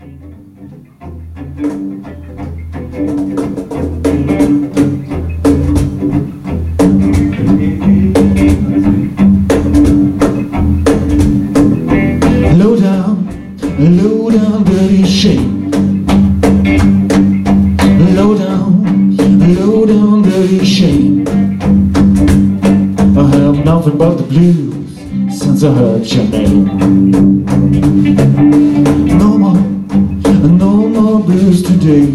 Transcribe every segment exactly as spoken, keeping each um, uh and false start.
Low down, low down, dirty shame. Low down, low down, dirty shame. I have nothing but the blues since I heard your name. No more, no more blues today.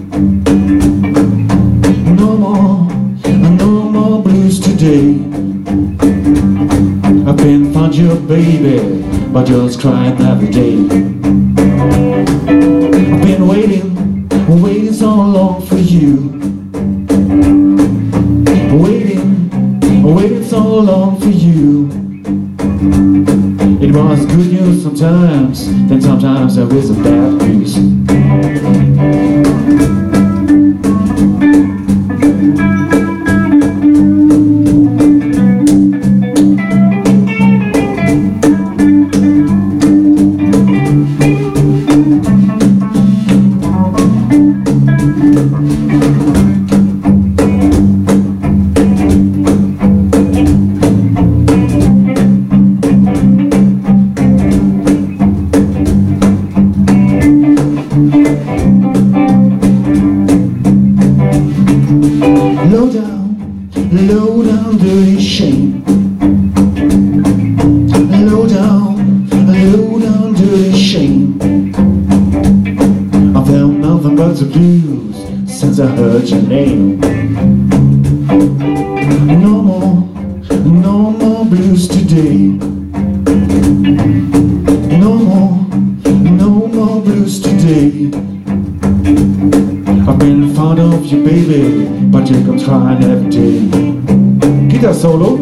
No more, no more blues today. I've been found your baby, but just crying every day. I've been waiting, waiting so long for you. Waiting, waiting so long for you. It was good news sometimes, then sometimes there is a bad news. Low down, low down, dirty shame. Low down, low down, dirty shame. I felt nothing but the blues since I heard your name. No more, no more blues today. No more, no more blues today. I've been fond of you, baby, but you can try every day. Guitar solo.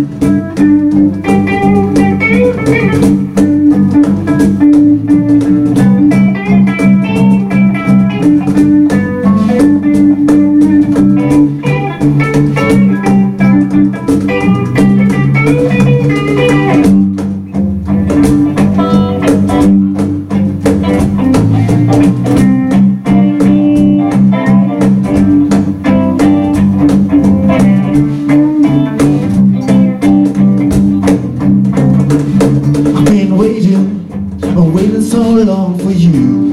Waiting so long for you.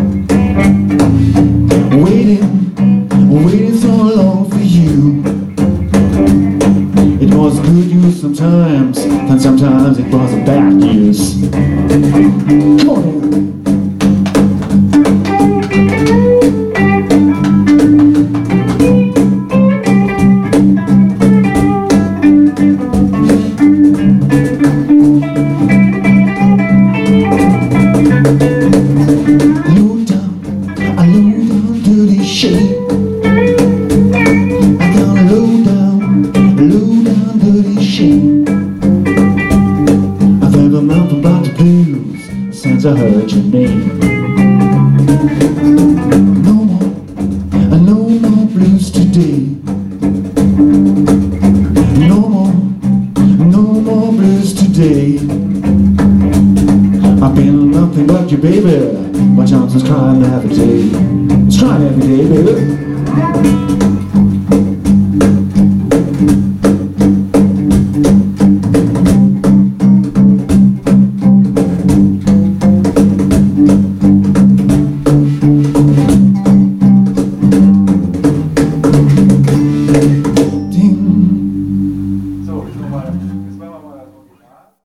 Waiting, waiting so long for you. It was good news sometimes, and sometimes it was bad news. Come on. Since I heard your name. No more, no more blues today. No more, no more blues today. I've been nothing but you, baby. My Johnson's crying every day. It's crying every day, baby.